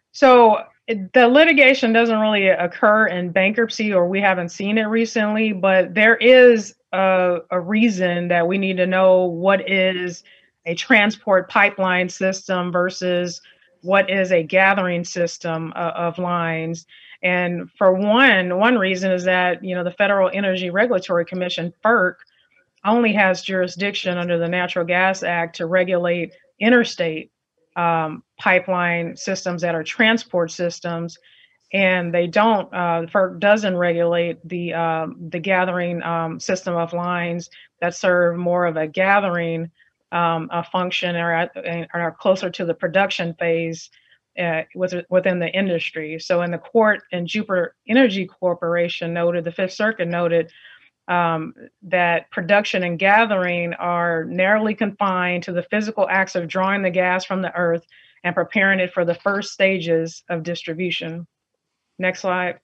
So the litigation doesn't really occur in bankruptcy, or we haven't seen it recently, but there is a reason that we need to know what is a transport pipeline system versus what is a gathering system of lines. And for one reason is that, the Federal Energy Regulatory Commission, FERC, only has jurisdiction under the Natural Gas Act to regulate interstate pipeline systems that are transport systems, and they don't. FERC doesn't regulate the gathering system of lines that serve more of a gathering a function, or are closer to the production phase within the industry. So, in the court, and Jupiter Energy Corporation noted, the Fifth Circuit noted that production and gathering are narrowly confined to the physical acts of drawing the gas from the earth and preparing it for the first stages of distribution. Next slide.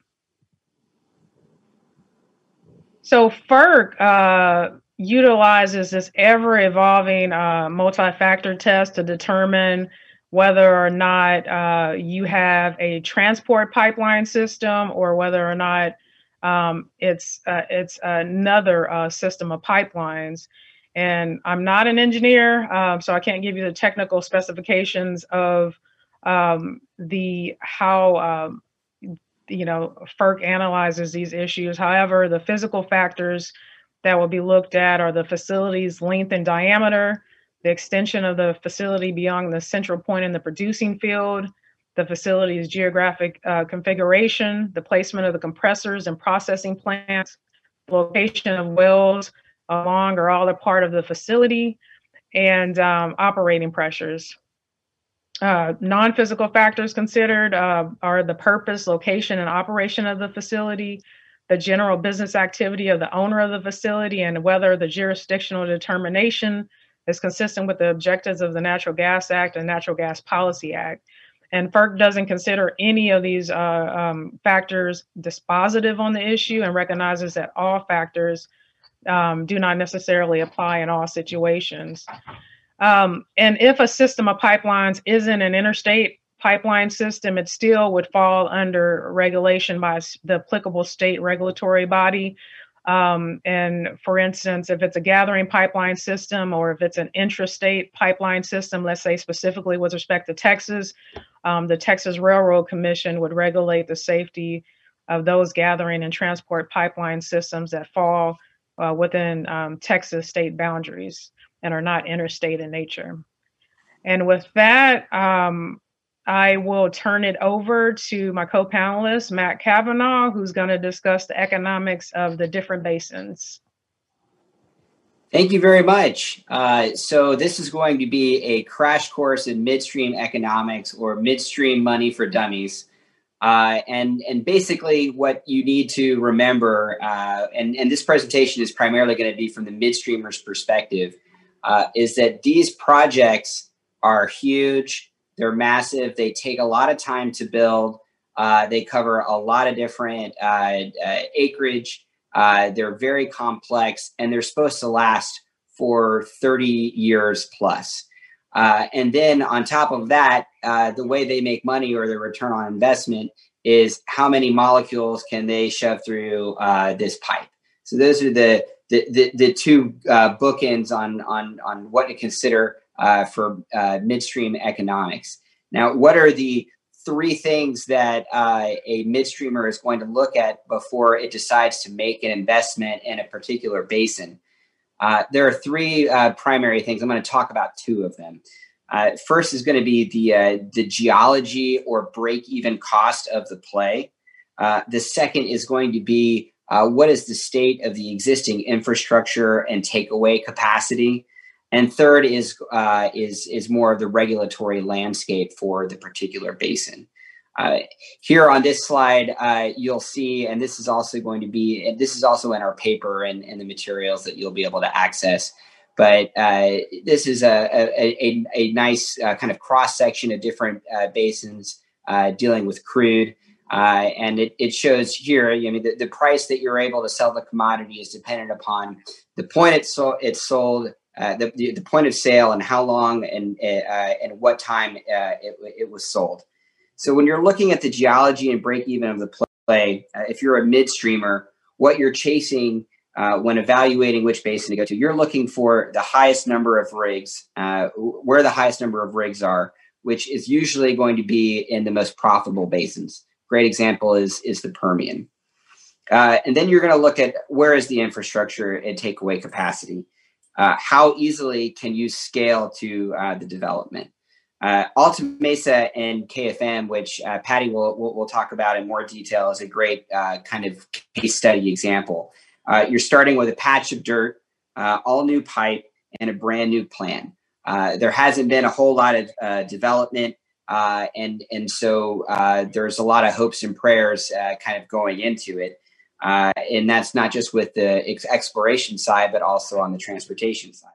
So FERC utilizes this ever-evolving multi-factor test to determine whether or not you have a transport pipeline system, or whether or not it's another system of pipelines. And I'm not an engineer, so I can't give you the technical specifications of how FERC analyzes these issues. However, the physical factors that will be looked at are the facility's length and diameter, the extension of the facility beyond the central point in the producing field, the facility's geographic configuration, the placement of the compressors and processing plants, location of wells along or all or part of the facility, and operating pressures. Non-physical factors considered are the purpose, location, and operation of the facility, the general business activity of the owner of the facility, and whether the jurisdictional determination is consistent with the objectives of the Natural Gas Act and Natural Gas Policy Act. And FERC doesn't consider any of these factors dispositive on the issue, and recognizes that all factors do not necessarily apply in all situations. And if a system of pipelines isn't an interstate pipeline system, it still would fall under regulation by the applicable state regulatory body. And for instance, if it's a gathering pipeline system, or if it's an intrastate pipeline system, let's say specifically with respect to Texas, the Texas Railroad Commission would regulate the safety of those gathering and transport pipeline systems that fall within Texas state boundaries and are not interstate in nature. And with that, I will turn it over to my co-panelist, Matt Cavanaugh, who's going to discuss the economics of the different basins. Thank you very much. So this is going to be a crash course in midstream economics, or midstream money for dummies. And basically what you need to remember, and this presentation is primarily going to be from the midstreamer's perspective, is that these projects are huge. They're massive. They take a lot of time to build. They cover a lot of different acreage. They're very complex, and they're supposed to last for 30 years plus. And then on top of that, the way they make money, or their return on investment, is how many molecules can they shove through this pipe. So those are the two bookends on what to consider for midstream economics. Now, what are the three things that a midstreamer is going to look at before it decides to make an investment in a particular basin? There are three primary things. I'm going to talk about two of them. First is going to be the geology, or break-even cost of the play. The second is going to be what is the state of the existing infrastructure and takeaway capacity. And third is more of the regulatory landscape for the particular basin. Here on this slide, you'll see, and this is also in our paper and the materials that you'll be able to access. But this is a nice kind of cross section of different basins dealing with crude. And it shows here, the price that you're able to sell the commodity is dependent upon the point it's sold, the point of sale, and how long and what time it was sold. So when you're looking at the geology and break even of the play, if you're a midstreamer, what you're chasing when evaluating which basin to go to, you're looking for the highest number of rigs, where the highest number of rigs are, which is usually going to be in the most profitable basins. Great example is the Permian. And then you're going to look at where is the infrastructure and takeaway capacity. How easily can you scale to the development? Alta Mesa and KFM, which Patty will talk about in more detail, is a great kind of case study example. You're starting with a patch of dirt, all new pipe, and a brand new plan. There hasn't been a whole lot of development, and so there's a lot of hopes and prayers kind of going into it. And that's not just with the exploration side, but also on the transportation side.